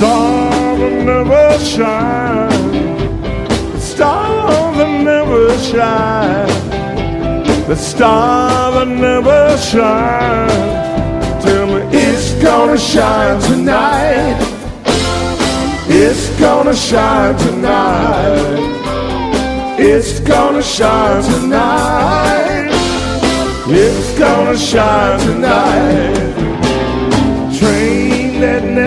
star that never shines, the star that never shines, the star that never shines. Tell me it's gonna shine tonight. It's gonna shine tonight. It's gonna shine tonight. It's gonna shine tonight.